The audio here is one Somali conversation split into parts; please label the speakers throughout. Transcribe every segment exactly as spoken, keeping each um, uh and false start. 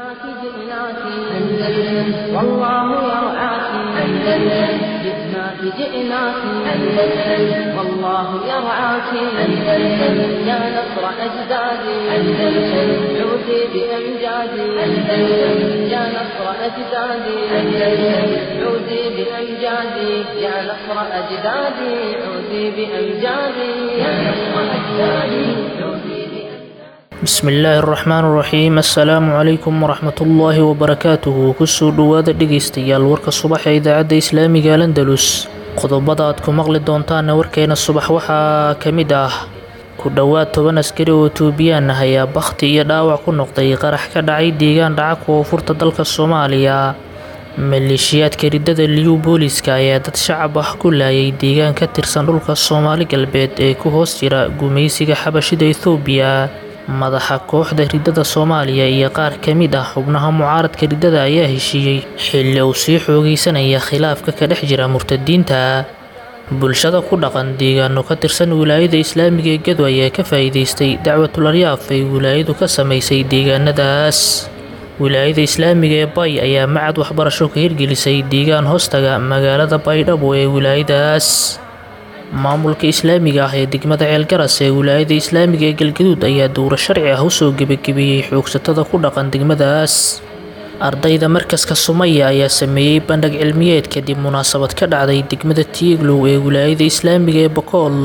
Speaker 1: جئناك جئناك أندلس والله يرعاك أندلس جئناك جئناك أندلس والله يرعاك أندلس يا نصر أجدادي أندلس عودي بأمجادي أندلس يا نصر أجدادي أندلس عودي بأمجادي يا نصر أجدادي عودي بأمجادي يا نصر أجدادي عودي
Speaker 2: بسم الله الرحمن الرحيم السلام عليكم ورحمة الله وبركاته كسو دوادا dhegeystayaal warka subax ee idaacada islaamiga Andalus qodobada aad ku maqli doontaan warkeena subax waxaa kamid ah ku dhawaad toban askari oo Toobiyaan ah ayaa bakhti iyo dhaawac ku noqday qarax ka dhacay deegaan dhaca koonfurta dalka Soomaaliya maleeshiyaadka ridada liyu booliska ayaa dad shacab ah ku laayay deegaan ka tirsan dhulka Soomaali galbeed ee ku hoos jira gumeysiga xabashida Itoobiya madaxa kooxda ridada Soomaaliya iyo qaar kamid ah xubnaha mucaaradka ridada ayaa heshiiyay xilli uu sii xoogeysanaya khilaafka ka dhex jira murtadiinta bulshada ku dhaqan deegaano ka tirsan wilaayada islaamiga ee Gedo ayaa ka faa'iideystay dacwatul aryaaf ay wilaayadu ka sameysay deegaanadaas wilaayada islaamiga ee Bay ayaa macad waxbarasho ka hirgelisay deegaan hoostaga magaalada Baydhabo ee wilaayadaas maamulka islaamiga ah ee degmada Ceelgaras ee wilaayada islaamiga ee Galgaduud ayaa dowra sharci ah u soo gabagabiyay xoogsatada ku dhaqan degmadaas ardayda markaska Soomaaliya ayaa sameeyay bandhig cilmiyeed kadib munaasabad ka dhacday degmada Tiiglow ee wilaayada islaamiga ee Boqol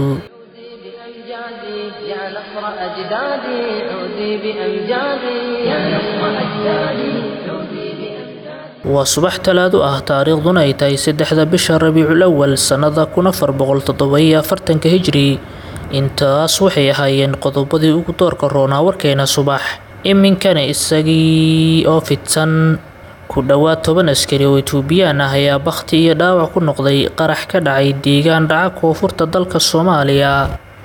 Speaker 1: يا نصر أجدادي عودي بأمجادي يا نصر أجدادي عودي
Speaker 2: waa subax talaado ah taariikhduna ay tahay saddexda bisha Rabiicul Awwal sanada kun afar boqol toddoba iyo afartan hijri intaas waxay ahaayeen qodobadii ugu doorka roonaa warkeena subax iminkana isagii oo fidsan ku dhawaad toban askari oo Toobiyaan ah ayaa bakhti iyo dhaawac ku noqday qarax ka dhacay deegaan dhaca koonfurta dalka Soomaaliya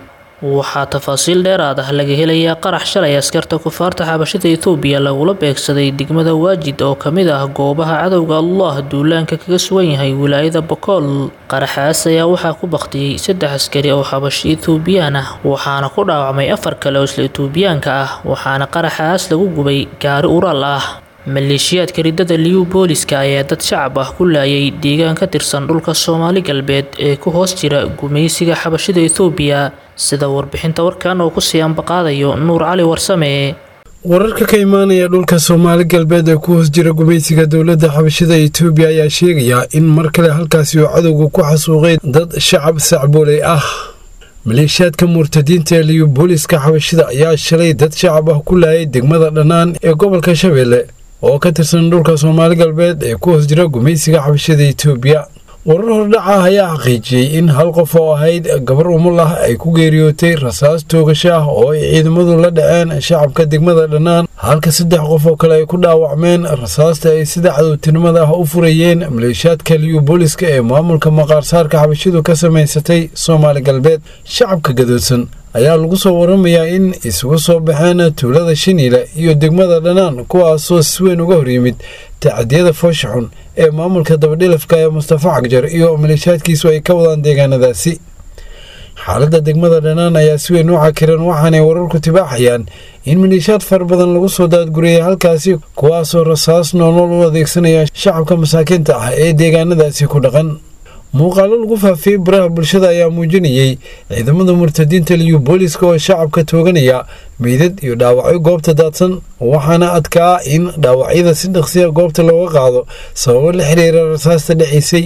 Speaker 2: waxaa tafaasiil dheeraad ah laga helayaa qarax shalay askarta kufaarta xabashida Itoobiya lagula beegsaday degmada Waajid oo kamid ah goobaha cadowga Allah duulaanka kaga sugan yahay wilaayada Boqol qaraxaas ayaa waxaa ku baktiyay saddex askari oo xabashi Itoobiyaan ah waxaana ku dhaawacmay afar kale oo isla Itoobiyaanka ah waxaana qaraxaas lagu gubay gaari ural ah maleeshiyaadka ridada liyu booliska ayaa dad shacab ah ku laayay deegaan ka tirsan dhulka Soomaali galbeed ee ku hoos jira gumeysiga xabashida Itoobiya sida warbixinta warkan oo ku sii ambaqaadayo Nuur Cali Warsame
Speaker 3: wararka ka imaanaya dhulka Soomaali galbeed ee ku hoos jira gumeysiga dawladda xabashida Itoobiya ayaa sheegaya in mar kale halkaasi uu cadowgu ku xasuuqay dad shacab sacboolay ah maleeshiyaadka murtadiinta ee liyu booliska xabashida ayaa shalay dad shacab ah ku laayay degmada Dhanaan ee gobolka Shabeelle oo ka tirsan dhulka Soomaali galbeed ee ku hoos jira gumeysiga xabashida Itoobiya warar hordhaca ayaa xaqiijiyay in hal qof oo ahayd gabar umul ah ay ku geeriyootay rasaas toogasho ah oo ay ciidamadu la dhaceen shacabka degmada Dhanaan halka saddex qof oo kale ay ku dhaawacmeen rasaasta ay sida cadowtinimada ah u furayeen maleeshiyaadka liyu booliska ee maamulka maqaarsaarka xabashidu ka sameysatay Soomaali galbeed shacabka gadoodsan ayaa lagu soo waramayaa in isugu soo baxeen tuulada Shiniile iyo degmada Dhanaan kuwaasoo si weyn uga hor yimid tacadiyada foosha xun ee maamulka dabadhilafka ee Mustafa Cagjar iyo maleeshiyaadkiisu ay ka wadaan deegaanadaasi xaaladda degmada Dhanaan ayaa si weyn u cakiran waxaanay wararku tibaaxayaan in maleeshiyaad far badan lagu soo daadguriyay halkaasi kuwaasoo rasaas noolnool u adeegsanaya shacabka masaakiinta ah ee deegaanadaasi ku dhaqan muuqaalo lagu faafiyay baraha bulshada ayaa muujinayay ciidamada murtadiinta liyu booliska oo shacabka tooganaya meydad iyo dhaawacyo goobta daadsan waxaana adkaa in dhaawacyada si dhaqsiya goobta looga qaado sababo la xiriira rasaasta dhaceysay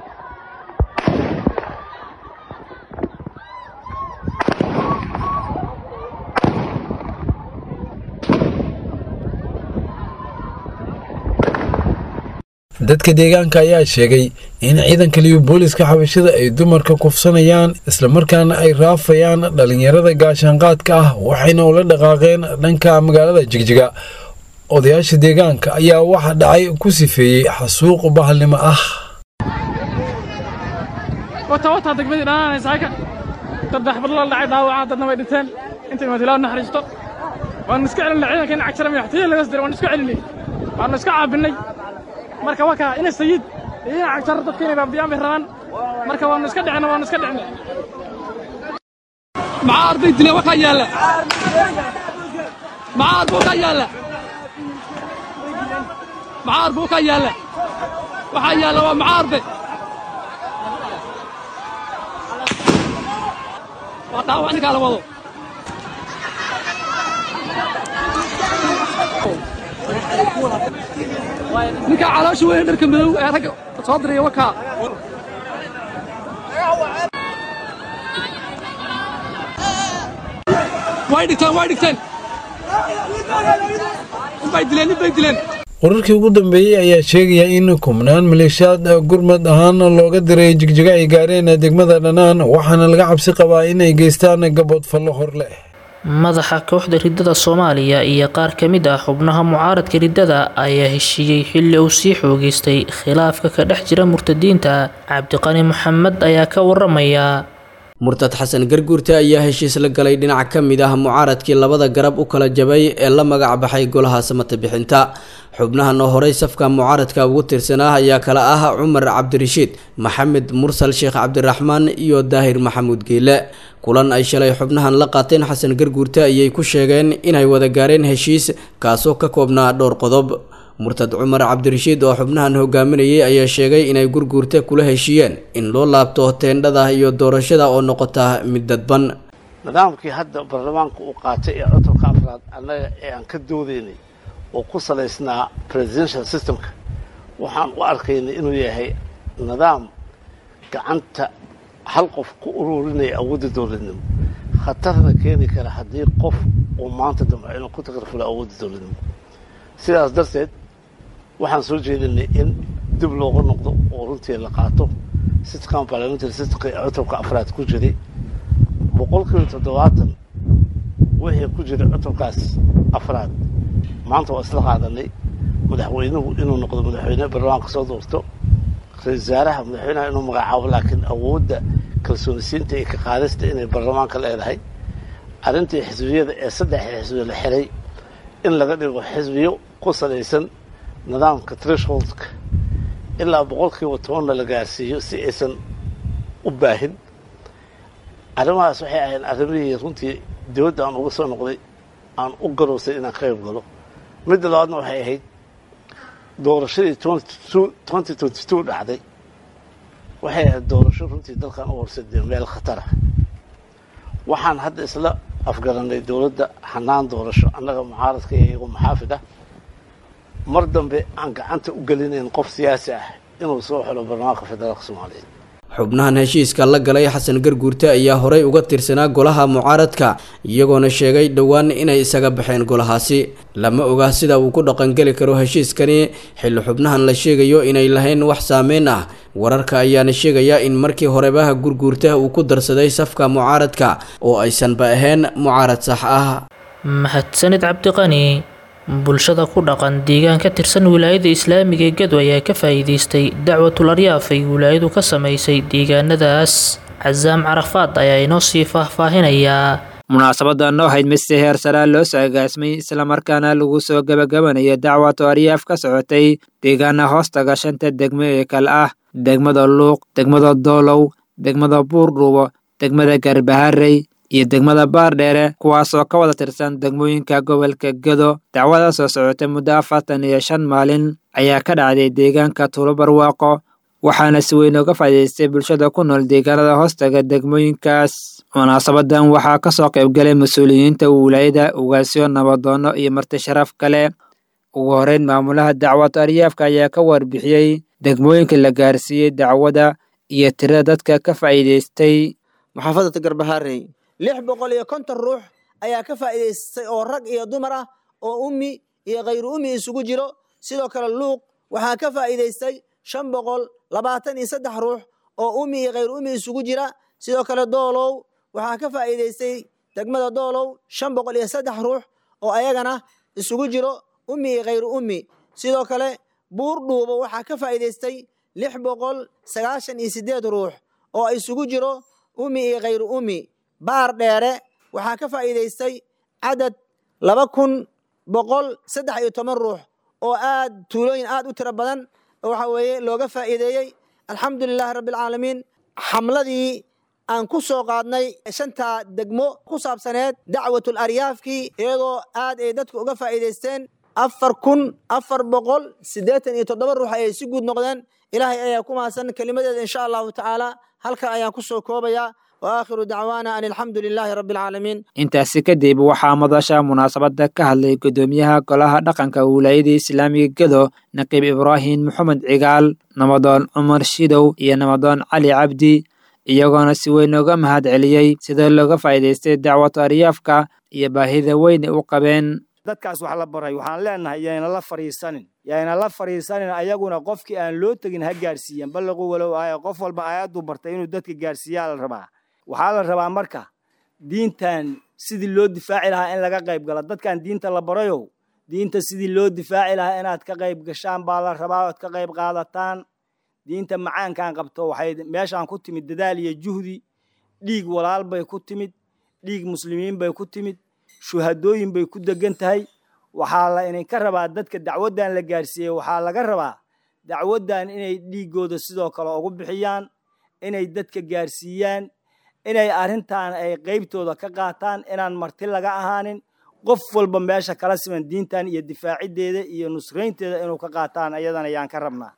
Speaker 3: dadka deegaanka ayaa sheegay in ciidanka liyu booliska xabashida ay dumarka kufsanayaan isla markaana ay raafayaan dhalinyarada gaashaanqaadka ah waxayna ula dhaqaaqeen dhanka magaalada Jigjiga odayaasha deegaanka ayaa waxa dhacay ku sifeeyay xasuuq bahalnimo ah
Speaker 4: wata wata degmada Dhanaan saaka dadbax badla dhacay dhaawaca dadna way dhinteen inta ma tilaa naxariisto waan iska celin ciidanka in cagsaram yaxtiye laga soo waan iska celinay waan iska caabinay marka waka ina sayid ina cagtar dadkeenay baabiyaan rabaan marka waan iska dhicna waan iska dhicna ma arday dilay waka yaala ma arday waka yaala معارب وكيالة وحيالة ومعاربة وطاوعني قال وضو نكا على شوية نركب مدو يا رجل صدري وكا وايدكتان وايدكتان بايدلين بايدلين
Speaker 3: wararkii ugu dambeeyay ayaa sheegaya in kumnaan maleeshiyaad gurmad ahaan looga diray jigjiga ay gaareen degmada Dhanaan waxaana laga cabsi qabaa in ay geystaan gabadh fallo hor leh
Speaker 2: madaxa kooxda ridada Soomaaliya iyo qaar kamid ah xubnaha mucaaradka ridada ayaa heshiiyay xilli uu sii xoogeystay khilaafka ka dhex jira murtadiinta Cabdiqani Maxamed ayaa ka waramaya
Speaker 5: murtad xasan garguurta ayaa heshiis la galay dhinac ka mid ah mucaaradkii labada garab u kala jabay ee la magac baxay golaha samata bixinta xubnahan oo horay safka mucaaradka ugu tirsanaa ayaa kala ah Umar Cabdirashiid Maxamed Mursal Sheekh Cabdiraxmaan iyo Daahir Maxamuud Geele kulan ay shalay xubnahan la qaateen xasan garguurta ayay ku sheegeen inay wada gaareen heshiis kaasoo ka koobnaa dhowr qodob murtad Umar Cabdirashiid oo xubnahan hogaaminayay ayaa sheegay inay gurguurta kula heshiiyeen in loo laabto teendhada iyo doorashada oo noqota mid dadban
Speaker 6: nidaamkii hadda baarlamaanku uu qaatay ee codka afraad anaga ee aan ka doodeynay oo ku saleysnaa presidential systemka waxaan u arkaynay inuu yahay nidaam gacanta hal qof ku ururinaya awoodda dowladnimo khatarna keeni kara haddii qof uu maanta dambe inuu ku takrifalo awoodda dowladnimo sidaas darteed waxaan soo jeedinay in dib looga noqdo oo runtii la qaato systemka parliamentary systemka ee codka afraad ku jiray boqolkiiba toddobaatan wixii ku jiray codkaas afraad maanta waa isla qaadanay madaxweynuhu inuu noqdo madaxweyne baarlamaanka soo doorto ra'iisul wasaaraha madaxweynaha inuu magacaabo laakiin awoodda kalsoonisiinta iyo ka qaadista inay baarlamaanka leedahay arrintii xisbiyada ee saddex xisbiyo la xiray in laga dhigo xisbiyo ku salaysan nidaamka thresholdka ilaa boqolkiiba tobanna la gaarsiiyo si aysan u baahin arrimahaas waxay ahayn arrimihii runtii dowladda aan uga soo noqday aan u garoosay inaan qayb galo midda labaadna waxay ahayd doorashadii twenty twenty two dhacday waxay ahayd doorasho runtii dalkan u horsadee meel khatara waxaan hadda isla afgaranay dowladda xanaan doorasho annaga mucaaradka iyo iyagu maxaafid ah mar dambe aan gacanta u gelinayn qof siyaasi ah inuu soo xilo barnaamijka federaalka Soomaaliyeed
Speaker 5: xubnahan heshiiska la galay xasan garguurta ayaa horay uga tirsanaa golaha mucaaradka iyagoona sheegay dhawaan inay isaga baxeen golahaasi lama oga sida uu ku dhaqan gali karo heshiiskani xil xubnahan la sheegayo inay lahayn wax saameyn ah wararka ayaana sheegaya in markii horebaha gurguurta uu ku darsaday safka mucaaradka oo aysan ba ahayn mucaarad sax ah
Speaker 2: mahadsanid Cabdiqani bulshada ku dhaqan deegaan ka tirsan wilaayada islaamiga ee Gedo ayaa ka faa'iideystay dacwatul aryaaf ay wilaayadu ka sameysay deegaanadaas Cazaam Carafaad ayaa inoo sii faahfaahinaya
Speaker 7: munaasabadan oo ahayd mid si heer sare loo soo agaasmay isla markaana lagu soo gabagabanayo dacwatul aryaaf ka socotay deegaana hoostaga shanta degmo ee kala ah degmada Luuq degmada Doolow degmada Buurdhuubo degmada Garbaharey iyo degmada Baardheere kuwaas oo ka wada tirsan degmooyinka gobolka Gedo dacwada soo socotay muddo afartan iyo shan maalin ayaa ka dhacday deegaanka Tuulo Barwaaqo waxaana si weyn uga faa'iideystay bulshada ku nool deegaanada hoostaga degmooyinkaas munaasabadan waxaa ka soo qayb galay mas'uuliyiinta wilaayada ugaasyo nabadoono iyo marti sharaf kale ugu horeyn maamulaha dacwada aryaafka ayaa ka warbixiyay degmooyinka la gaarsiiyay dacwada iyo tirada dadka ka faa'iideystay
Speaker 8: maxaafadda Garbaharey lix boqol iyo konton ruux ayaa ka faa'iideystay oo rag iyo dumar ah oo ummi iyo ghayr ummi isugu jiro sidoo kale Luuq waxaa ka faa'iideystay shan boqol labaatan iyo saddex ruux oo ummi iyo ghayr ummi isugu jira sidoo kale Doolow waxaa ka faa'iideystay degmada Doolow shan boqol iyo saddex ruux oo ayagana isugu jiro ummi iyo ghayr ummi sidoo kale Buurdhuubo waxaa ka faa'iideystay lix boqol sagaashan iyo siddeed ruux oo isugu jiro ummi iyo ghayr ummi Baardheere waxaa ka faa'iideystay cadad laba kun boqol saddex iyo toban ruux oo aad tuulooyin aad u tiro badan waxa weeye looga faa'iideeyay alxamdulillaah rabbil caalamiin xamladii aan ku soo qaadnay shanta degmo ku saabsaneed dacwatul aryaafkii iyadoo aad ay dadku uga faa'iideysteen afar kun afar boqol siddeetan iyo toddoba ruux ayay si guud noqdeen ilaahay ayaa ku mahadsan kelimadeeda insha allahu tacaala halka ayaan ku soo koobayaa waakhiru dacwaana an alxamdu lilaahi rabbi alcaalamiin
Speaker 7: intaasi kadib waxaa madasha munaasabada ka hadlay gudoomiyaha golaha dhaqanka wilaayada islaamiga gedo naqiib ibraahim maxamed cigaal namadoon cumar shidow iyo namadoon cali cabdi iyagoona si weyn uga mahad celiyey sida looga faa'iidaystay dacwatu aryaafka iyo baahida weyn u qabeen
Speaker 9: dadkaas wax la baray waxaan leenahay yayna la fariisanin yayna la fariisanin ayaguna qofkii aan loo tagin ha gaarsiiyeen ballaqu walow aaya qof walba aayadu bartay inuu dadka gaarsiiyaa la rabaa waxaa la rabaa marka diintan sidii loo difaaci lahaa in laga qayb galo dadkan diinta la barayow diinta sidii loo difaaci lahaa inaad ka qayb gashaan baa la rabaa ood ka qayb qaadataan diinta macaankan qabto waxay meeshaan ku timid dadaal iyo juhdi dhiig walaal bay ku timid dhiig muslimiin bay ku timid shuhadooyin bay ku degan tahay waxaa la idinka rabaa dadka dacwaddan la gaarsiiyey waxaa laga rabaa dacwaddan inay dhiigooda sidoo kale ugu bixiyaan inay dadka gaarsiiyaan inay arrintan ay qaybtooda ka qaataan inaan marti laga ahaanin qof walba meesha kala siman diintan iyo difaacideeda iyo nusraynteeda inuu ka qaataan ayadana ayaan ka rabnaa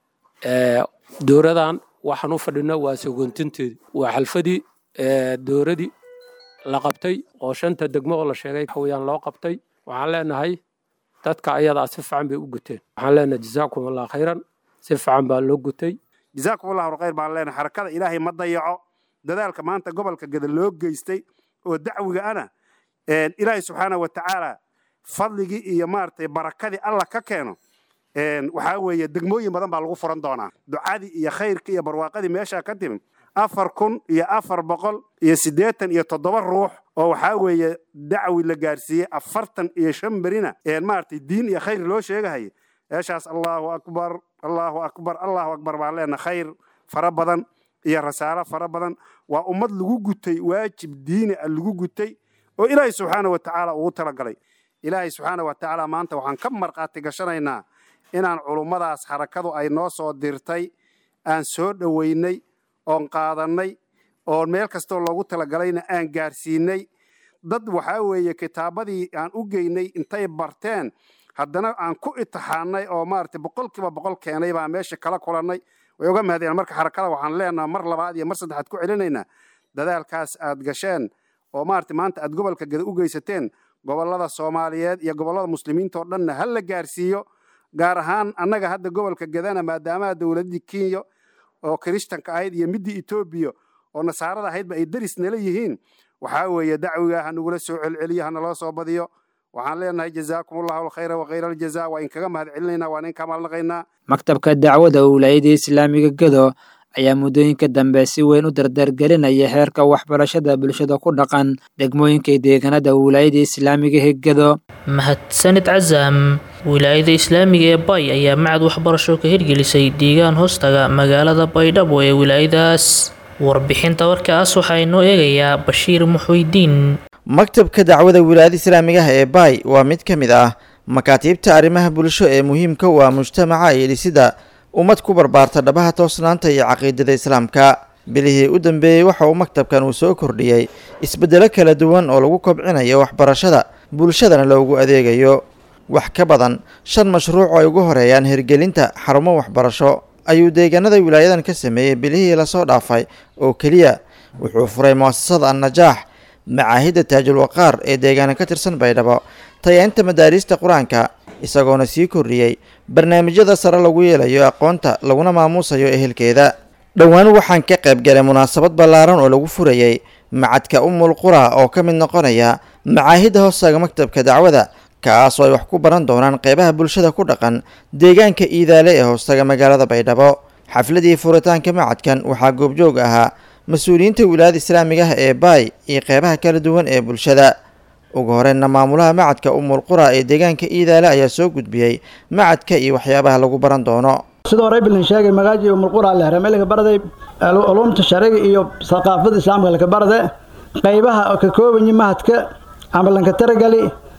Speaker 10: dowradan waxaan u fadhino waa sogontinteedi waa xalfadii dowradii la qabtay oo shanta degmo oo la sheegay hawayaan loo qabtay waxaan leenahay dadka ayadaa si fiican bay u guteen waxaan leenahay jazaakum allah khayran si fiican baa loo gutay
Speaker 11: jazaakum allahu khayr baan leenahay xarakada ilaahay ma dayaco dadaalka maanta gobolka gada loo geystay oo dacwiga ana ilaahay subxaanahu wa tacaala fadligii iyo maaragtay barakadii alla ka keeno waxaa weeye degmooyin badan baa lagu furan doonaa ducadii iyo khayrkii iyo barwaaqadii meeshaa ka timid afar kun iyo afar boqol iyo siddeetan iyo toddoba ruux oo waxaa weeye dacwi la gaarsiiyey afartan iyo shan berina maaragtay diin iyo khayr loo sheegahaya meeshaas allahu akbar allahu akbar allahu akbar baan leenahay khayr fara badan iyo rasaalo fara badan waa ummad lagu gutay waajib diini ah lagu gutay oo ilaahay subxaanahu wa tacaala ugu talagalay ilaahay subxaanahu wa tacaala maanta waxaan ka marqaati gashanaynaa inaan culummadaas xarakadu ay noo soo dirtay aan soo dhoweynay oon qaadannay oon meel kastoo loogu talagalayna aan gaarsiinay dad waxaa weeye kitaabadii aan u geynay intay barteen haddana aan ku itixaannay oo maaragtay boqolkiiba boqol keenay baa meesha kala kulannay way uga mahadeen marka xarakada waxaan leenaha mar labaad iyo mar saddexaad ku celinaynaa dadaalkaas aad gasheen oo maaragtay maanta aad gobolka gada u geysateen gobollada soomaaliyeed iyo gobollada muslimiinta oo dhanna ha la gaarsiiyo gaar ahaan annaga hadda gobolka gadana maadaama dowladdii kenya oo kirishtanka ahayd iyo middii etoobiya oo nasaarada ahaydba ay daris nala yihiin waxaa weeye dacwiga ha nagula soo celceliyo ha naloo soo badiyo waxaan leenahay jazaakum allahu alkhayra wa khayra aljazaa waa in kaga mahad celinaynaa waa in ka maalnaqaynaa
Speaker 7: maktabka dacwada wilaayada islaamiga gedo ayaa muddooyinka dambe si weyn u dardargelinaya heerka waxbarashada bulshada ku dhaqan degmooyinka deegaanada wilaayada islaamiga ee gedo
Speaker 2: mahadsanid cazaam wilaayada islaamiga ee bay ayaa macad waxbarasho ka hirgelisay deegaan hoostaga magaalada baydhabo ee wilaayadaas warbixinta warkaas waxaa inoo eegayaa bashiir muxuudiin
Speaker 12: maktabka dacwada wilaayada islaamiga ee bay waa mid ka mid ah makaatiibta arrimaha bulsho ee muhiimka u ah mujtamaca iyo dhisida ummad ku barbaarta dhabaha toosnaanta iyo caqiidada islaamka bilihii u dambeeyey waxa uu maktabkan uu soo kordhiyey isbeddelo kala duwan oo lagu kobcinayo waxbarashada bulshadana loogu adeegayo wax ka badan shan mashruuc oo ay ugu horeeyaan hirgelinta xarumo waxbarasho ayuu deegaanada wilaayadan ka sameeyey bilihii lasoo dhaafay oo keliya wuxuu furay mu'asasada annajaax macaahidda taajul waqaar ee deegaana ka tirsan baydhabo tayainta madaariista qur-aanka isagoona sii kordhiyey barnaamijyada sare lagu yeelayo aqoonta laguna maamuusayo ehelkeeda dhowaan waxaan ka qayb galay munaasabad ballaaran oo lagu furayey macadka umul qura oo ka mid noqonaya macaahidda hoostaga maktabka dacwada kaasoo ay wax ku baran doonaan qeybaha bulshada ku dhaqan deegaanka iidaale ee hoostaga magaalada baydhabo xafladii furitaanka macadkan waxaa goobjoog ahaa mas-uuliyiinta wilaayada islaamiga ah ee baay iyo qeybaha kala duwan ee bulshada ugu horeyna maamulaha macadka umul qura ee deegaanka iidaale ayaa soo gudbiyey macadka iyo waxyaabaha lagu baran doono
Speaker 13: sidoo reebilin sheegay magaaji umul qura la harameyka baraday ulumta sharciga iyo thaqaafada islaamka la ka barade qaybaha oo ka kooban yahay macadka amalanka taragali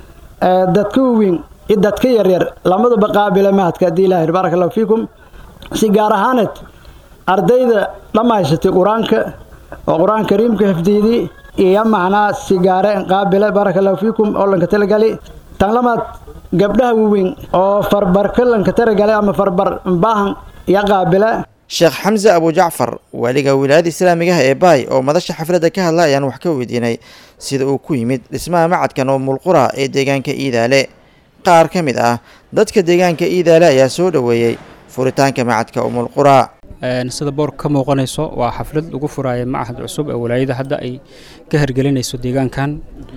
Speaker 13: dadka weyn iyo dadka yar yar lamadaba qaabila macadka diilaahi barakallahu fiikum si gaar ahaaneed ardayda dhamaysatay quraanka oo quraan kariimka xifdiyay iyo macnaa sigaare qaabila barakallahu fiikum oo lanka talagali tan lamaad gabdhaha waaweyn oo farbarkalanka taragalay ama farbar baahan ya qaabila
Speaker 12: sheekh xamse abu jacfar waliga wilaayada islaamiga ee baay oo madasha xafladda ka hadla ayaan wax ka weydiinay sida uu ku yimid dhismaha macadkan oo mulqura ee deegaanka iidaale qaar ka mid ah dadka deegaanka iidaale ayaa soo dhaweeyay furitaanka macadka umul qura
Speaker 14: sida boorka ka muuqanayso waa xaflad lagu furaayo macahad cusub ee walaayada hadda ay ka hirgelinayso deegaankan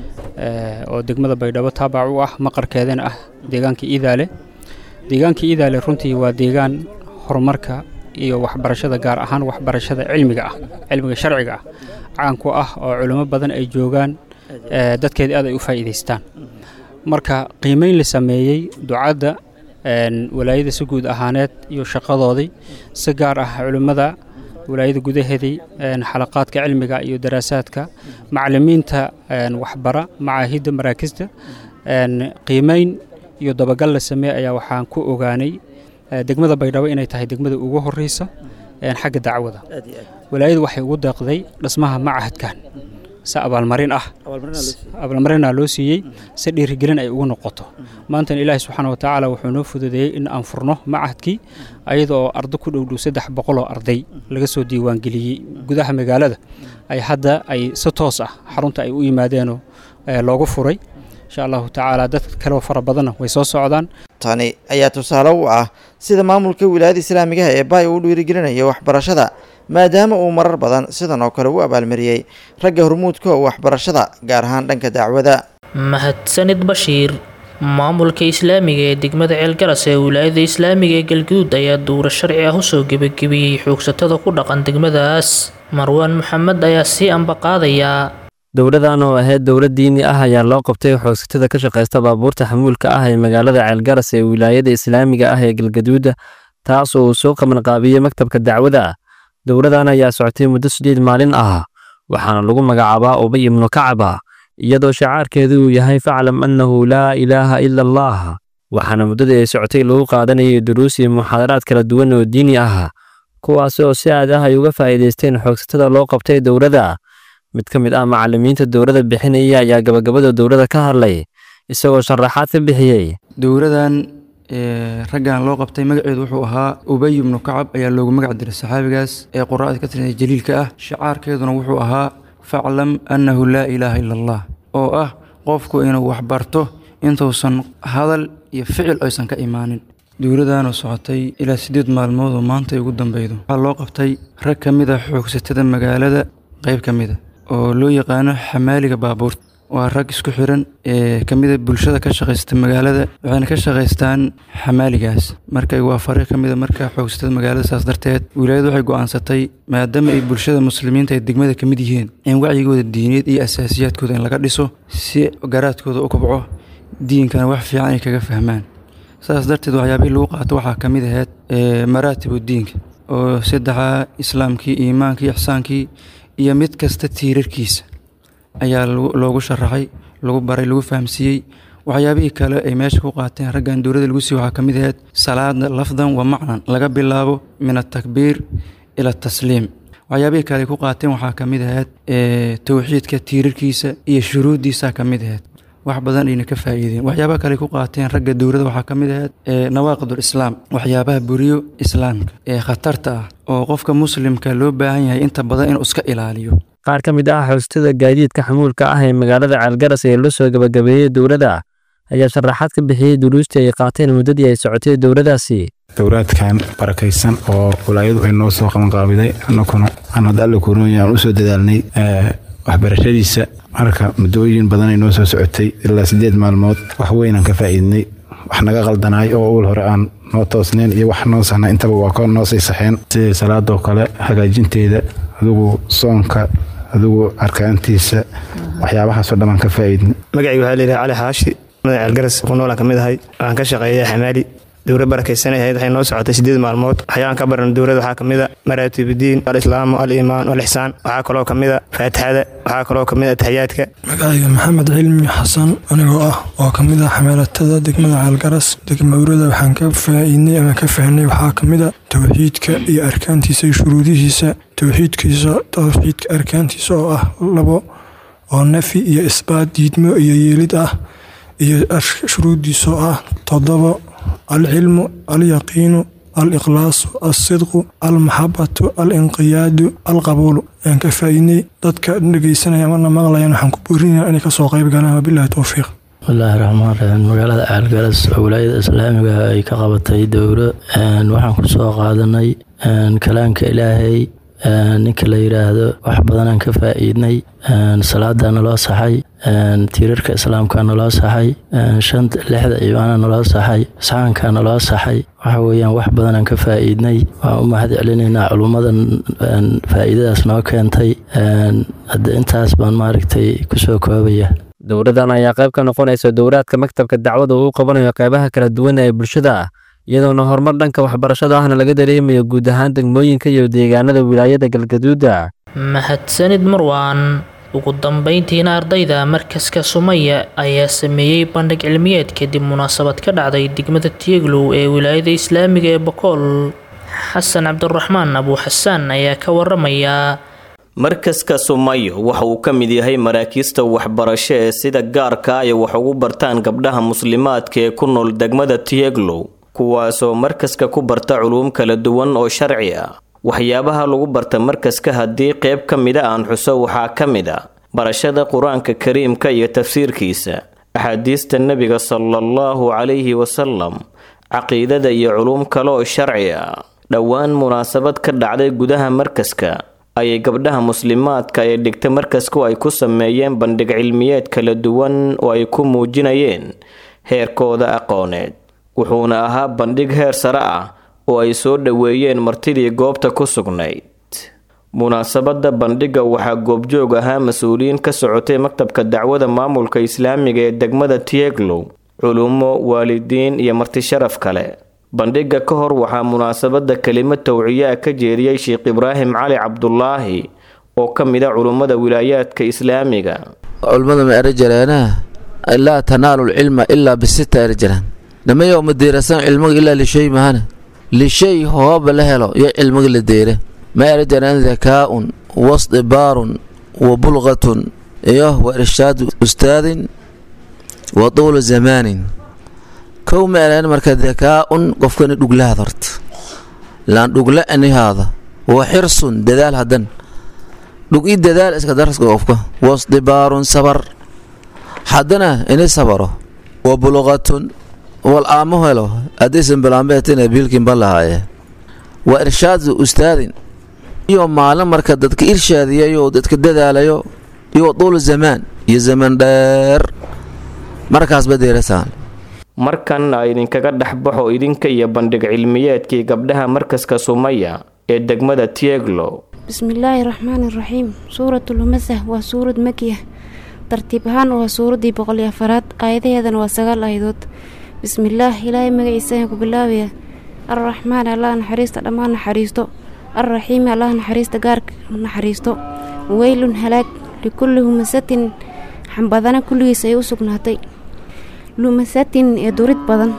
Speaker 14: oo degmada baydhabo taabac u ah maqarkeedana ah deegaanka iidaale deegaanka iidaale runtii waa deegaan horumarka iyo waxbarashada gaar ahaan waxbarashada cilmiga ah cilmiga sharciga ah caan ku ah oo culimo badan ay joogaan dadkeed aad ay u faa'iideystaan marka qiimeyn la sameeyay ducada walaayada si guud ahaaneed iyo shaqadoodii si gaar ah culimada walaayada gudaheedii xalaqaadka cilmiga iyo daraasaadka macallimiinta waxbara macaahidda maraakista qiimeyn iyo dabagal la sameeyay ayaa waxaan ku ogaanay degmada baydhabo inay tahay degmada ugu horeysa xagga dacwada walaayadu waxay ugu deeqday dhismaha macahadkan si abaalmarin ah abaalmarina loo siiyey si dhiirigelin ay ugu noqoto maanta ilaahay subxaanahu wa tacaala wuxuu noo fududeeyey in aan furno macahadkii ayadoo ardo ku dhowdhow saddex boqol oo arday laga soo diiwaangeliyey gudaha magaalada ay hadda ay si toos ah xarunta ay u yimaadeenoo loogu furay insha allahu tacaala dad kale fara badanna way soo socdaan
Speaker 12: tani ayaa tusaale u ah sida maamulka wilaayada islaamiga ee baay uu dhiirigelinayo waxbarashada maadaama uu marar badan sidan oo kale u abaalmariyey ragga hormuudka oo waxbarashada gaar ahaan dhanka dacwada
Speaker 2: mahadsanid bashiir maamulka islaamiga ee degmada ceelgaras ee wilaayada islaamiga ee galguduud ayaa duuro sharci ah usoo gebagabiyey xoogsatada ku dhaqan degmadaas marwaan maxamed ayaa sii ambaqaadaya
Speaker 15: dowladan oo ahayd dowlad diini ah ayaa loo qabtay xoogsatada ka shaqeysta baabuurta xamuulka ah ee magaalada ceelgaras ee wilaayada islaamiga ah ee galgaduud taas oo uu soo qabanqaabiyey maktabka dacwada dowladan ayaa socotay muddo sideed maalin ah waxaana lagu magacaabaa ubay ibnu kacba iyadoo shacaarkeedu uu yahay faclam annahu laa ilaaha ila allah waxaana muddadii ay socotay lagu qaadanayay duruus iyo muxaadaraad kala duwan oo diini ah kuwaas oo si aad ah ay uga faa'iideysteen xoogsatada loo qabtay dowladda mid ka mid ah macallimiinta dowladda bixinaya ayaa gabagabada dowladda ka hadlay isagoo sharaxaad ka bixiyey
Speaker 16: dowladan raggan loo qabtay magaceedu wuxuu ahaa ubay ibnu kacab ayaa loogu magac diray saxaabigaas ee quraa'ada ka tirsan jaliilka ah shacaarkeeduna wuxuu ahaa faclam annahu laa ilaaha ila allah oo ah qofku inuu wax barto intuusan hadal iyo ficil aysan ka imaanin dowladdaanoo socotay ilaa siddeed maalmood oo maanta ay ugu dambeydo waxaa loo qabtay rag ka mid a xoogsatada magaalada qayb ka mid a oo loo yaqaano xamaaliga baabuurta waa rag isku xiran ee ka mid a bulshada ka shaqaysta magaalada waxayna ka shaqaystaan xamaaligaas marka waa fariiq ka mid a marka xoogsatada magaalada saas darteed wilaayadu waxay go'aansatay maadaama ay bulshada muslimiinta ay degmada ka mid yihiin in wacyigooda diineed iyo asaasiyaadkooda in laga dhiso si garaadkooda u kobco diinkana wax fiican ay kaga fahmaan saas darteed waxyaabihii lagu qaato waxaa ka mid ahayd maraatibu diinka oo saddexa islaamkii iimaankii ixsaankii iyo mid kasta tiirarkiisa ayaa loogu sharaxay lagu baray lagu fahamsiiyey waxyaabihii kale ay meesha ku qaateen raggan dowladda lagu siiy waxaa ka mid ahayd salaada lafdan wa macnan laga bilaabo min atakbiir ila atasliim waxyaabihii kale ay ku qaateen waxaa ka mid ahayd towxiidka tiirarkiisa iyo shuruuddiisaa ka mid ahayd wax badan ayna ka faa'iideen waxyaabaha kale ku qaateen ragga dowladda waxaa ka mid ahayd nawaaqidul islaam waxyaabaha buriyo islaamka ee khatarta ah oo qofka muslimka loo baahan yahay inta badan inuu iska ilaaliyo
Speaker 15: qaar ka mid ah xoogsatada gaadiidka xamuulka ah ee magaalada ceelgaras ee loo soo gabagabeeyey dowladda ayaa sharaxaad ka bixiyey duruustii ay qaateen muddadii ay socotay dowladdaasi
Speaker 17: dowlaadkan barakaysan oo walaayadu ay noo soo qabanqaabiday annaguna aan hadda alla koroonya aan u soo dadaalnay waxbarashadiisa marka muddooyin badan ay noo soo socotay ilaa siddeed maalmood wax weynaan ka faa'iidnay wax naga qaldanaay oo uul hore aan noo toosnayn iyo wax noo sahnay intaba waa ka noo sii saxeen sidii salaadoo kale hagaajinteeda adigu soonka adigu arkaantiisa waxyaabahaasoo dhan aan ka faa'iidnay
Speaker 18: magacaygu waxaa layidhaha cali xaashi madax ceelgaras ku noolaan ka mid ahay waxaan ka shaqeeyaa xamaali dowra barakaysanay ahayd waxay noo socotay siddeed maalmood waxyaaban ka baran dowladda waxaa ka mid a maraatibudiin alislaamu aliimaan walixsaan waxaa kaloo ka mid a faatixada waxaa kaloo ka mid a taxiyaadka
Speaker 19: magacayga maxamed cilmi xasan anigoo ah oo ka mid ah xamaalatada degmada ceelgaras degmawrada waxaan ka faa'iidnay ama ka fahnay waxaa ka mid a towxiidka iyo arkaantiisa iyo shuruudihiisa towxiidkiisa towxiidka arkaantiisa oo ah labo oo nafi iyo isbaat diidmo iyo yeelid ah iyo shuruuddiisoo ah toddoba alcilmu alyaqiinu al-ikhlaasu alsidqu almaxabatu alinqiyaadu alqabuulu ayaan ka faa'iidnay dadka dhegeysanaya amana maqlayan waxaan ku boorinayaa inay kasoo qayb galaan wabillahi towfiiq
Speaker 20: bismillaahi raxmaan raxiim magaalada Caalgaras oo wilaayada islaamiga ay ka qabatay dowro waxaan ku soo qaadanay kalaamka ilaahay ninka la yiraahdo wax badan aan ka faa'iidnay salaadana loo saxay tiirarka islaamkana loo saxay shanta lixda iimaanana loo saxay saxankana loo saxay waxa weeyaan wax badan aan ka faa'iidnay waan u mahad celinaynaa culummadan faa'iidadaas noo keentay hadda intaas baan maaragtay kusoo koobaya
Speaker 15: dowladan ayaa qayb ka noqonaysa dowlaadka maktabka dacwada uu qabanayo qaybaha kala duwan ee bulshada ah iyadoona horumar dhanka waxbarashada ahna laga dareemayo guud ahaan degmooyinka iyo deegaanada wilaayada galgaduuda
Speaker 2: mahadsanid marwaan ugu dambeyntiina ardayda markaska Sumaya ayaa sameeyay bandhig cilmiyeed kadib munaasabad ka dhacday degmada Tieglow ee wilaayada islaamiga ee Boqol Xasan Cabdiraxmaan Abu Xassan ayaa ka waramaya
Speaker 21: markaska Sumaya waxa uu ka mid yahay maraakiista waxbarasho ee sida gaarka ah ay wax ugu bartaan gabdhaha muslimaadka ee ku nool degmada Tieglow kuwaasoo markaska ku barta culuum kala duwan oo sharci ah waxyaabaha lagu barta markaska haddii qayb ka mid ah aan xuso waxaa ka mid ah barashada quraanka kariimka iyo tafsiirkiisa axaadiista nabiga sallallahu calayhi wasallam caqiidada iyo culuum kale oo sharci ah dhowaan munaasabad ka dhacday gudaha markaska ayay gabdhaha muslimaadka ee dhigta markasku ay ku sameeyeen bandhig cilmiyeed kala duwan oo ay ku muujinayeen heerkooda aqooneed wuxuuna ahaa bandhig heer sare ah oo ay soo dhaweeyeen martidii goobta ku sugnayd munaasabada bandhiga waxaa goobjoog ahaa mas-uuliyiin ka socotay maktabka dacwada maamulka islaamiga ee degmada Tieglow culumo waalidiin iyo marti sharaf kale bandhiga ka hor waxaa munaasabada kelimad tawciya ka jeediyay Sheekh Ibraahim Cali Cabdullaahi oo ka mid ah culumada wilaayaadka islaamiga
Speaker 22: culimada ma erajarana illa tanaalu ilma illa bisita erajaran nama yow madeerasan ilmiga illa li shay mahana li shay huwa la helo ya ilmiga la deere ma erajaran zakaa'un wasdibarun wa bulghatun iyo wa irshad ustaadin wa tul zamanin kow meelan marka zakaa'un qofkan dhugla hadart laan dhugla ani hada wa hirsun dadaal hadan dhugi dadaal iska daras qofka wasdibarun sabar hadana inay sabaro wa bulghatun wal aamo helo adiisan bilaanbeetina biilkin balahaye wa irshaad ustaadin iyo maalin marka dadka irshaadiyayo dadka dadaalayo iyo dhul zaman iyo zaman dheer markaas badeerasaan
Speaker 21: markan ay idinkaga dhaxbaxo idinka iyo bandhig cilmiyeedkii gabdhaha markaska Sumaya ee degmada Tieglow
Speaker 23: bismillaahir rahmaanir rahiim suuratul masah waa suurad makiyah tartiib ahaan waa suuradii boqol iyo afar aayadeedana waa sagaal aayadood bismillaah ilaahay magaciisa ku bilaabaya arrahmaan allah naxariista dhammaan naxariisto arrahiim allah naxariista gaarka naxariisto waylun halaag likulli humasatin xambadana kulligiis ay u sugnaatay lumasatin ee durid badan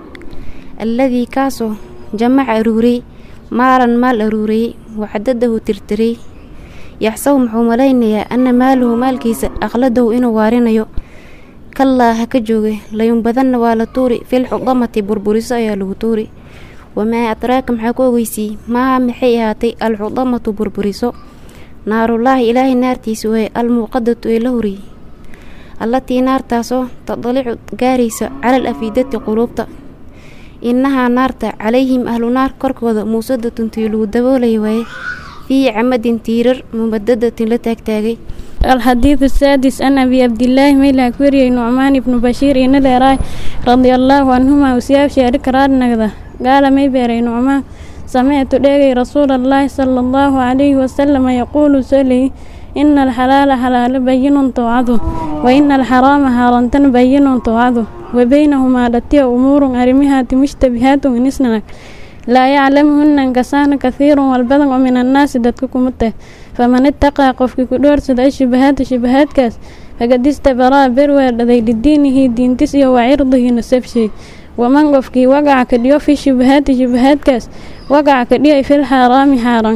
Speaker 23: alladii kaasoo jamaca aruuriyey maalan maal aruuriyey wacadadahu tirtiriyey yaxsaw muxuu malaynayaa anna maaluhu maalkiisa aqladahu inuu waarinayo kallaa ha ka jooge layun badanna waa la tuuri fil xudamati burburiso ayaa lagu tuuri wamaa adraaka maxaa ku ogeysiiyey maaha maxay ahaatay alxudamatu burburiso naarullaahi ilaahay naartiisa weye almuuqadatu ee la horiyey allatii naartaasoo tadalicu gaaraysa calal afiidati quluubta innahaa naarta calayhim ahlu naar korkooda muusadatun tii lagu daboolaya waaye fii camadin tiirar mumadadatin la taagtaagay
Speaker 24: الحديث السادس عن أبي عبد الله ميلا كوري نعمان بن بشير إن دراي رضي الله عنهما وسياب شارك راد نقضة قال مي بيري نعمان سمعت ديري رسول الله صلى الله عليه وسلم يقول سلي إن الحلال حلال بين طوعده وإن الحرام حرام بين طوعده وبينهما لتي أمور أرمها مشتبهات ونسنك لا يعلمهن انكسان كثير والبدن من الناس دتككمته فمن اتقى قفك كدور سد شبهات شبهات كاس فقد استبرا بروا لدي لدينه دين تسي وعرضه نسب شيء ومن قفك وقع كديو في شبهات شبهات كاس وقع كديو في الحرام حرام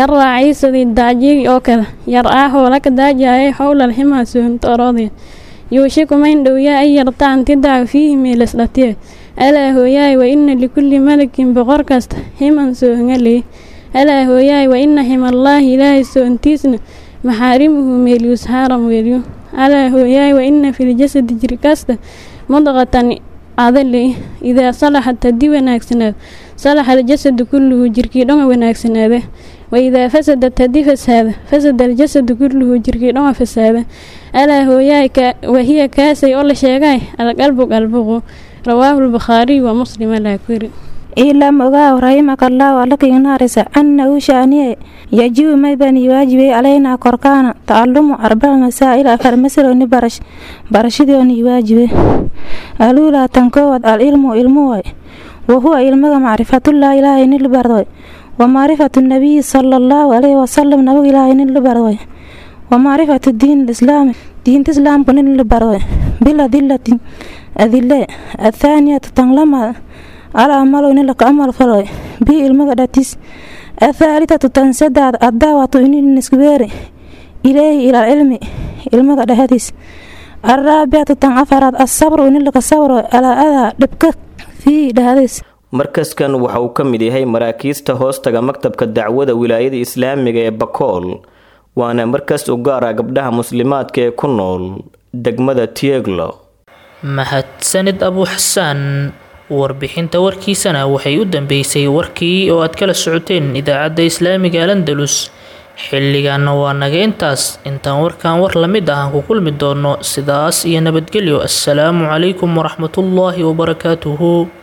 Speaker 24: كالراعي سدي الداجي أو كذا يرآه لك داجي حول الحمى سهن تراضي yuushiku mayn dhowyaa ay yartaan tidaca fiihi meelasdhatiye alaa hooyaay wa ina likulli malakin boqor kasta himan soohangaley alaa hooyaay wa ina himallaahi ilaahay soontiisna maxaarimuhu meelyus haaram weelyo alaa hooyaay wa ina filjasadi jir kasta mudqatan adale idaa salaxat haddii wanaagsanaado salaxa aljasadu kulluhu jirkii dhama wanaagsanaada waidaa fasadat haddii fasaada fasada aljasadu kulluhu jirkii dhama fasaada alaa hooyaay wahiya kaasay oo la sheegay alqalbu qalbuqu rawaahu lbukhaariy wa muslima laakuri
Speaker 1: ilam ogaaw rahimakallaahu allakiignaarisa annahu shaaniye yajibu maybani waajibay calaynaa korkaana ta'alumu arbaca masaa'il afar masaloni barash barashadooni waajibe aluulaa tan koowaad al ilmu ilmuway wahuwa ilmaga macrifatullah ilaahay nin libardoy wa macrifatu nabiyi sala allahu calayhi wasalam nabiga ilaahay nin libardoy wa macrifatu diin lislaami diinta islaamku nin libardoy bila dilatin adile athaaniyatu tan lamaad alamalu inin laka amal faloy bi ilmaga dhatis athaalithatu tan sadaad addaawatu inin iskubeeri ilayhi ilal cilmi ilmaga dhahadiis arraabicatu tan afaraad asabru inin laka sabro alaa adaa dhibka fii dhahadiis
Speaker 21: markaskan waxa uu ka mid yahay maraakiista hoostaga maktabka dacwada wilaayada islaamiga ee bakool waana markas u gaara gabdhaha muslimaadka ee ku nool degmada tieglo
Speaker 2: mahadsanid abu xasaan warbixinta warkiisana waxay u dambeysay warkii oo aad kala socoteen idaacadda islaamiga Al-Andalus xilligaana waa naga intaas intaan warkan war la mid ah ku kulmi doono sidaas iyo nabadgelyo assalaamu calaykum waraxmatullaahi wabarakaatuhu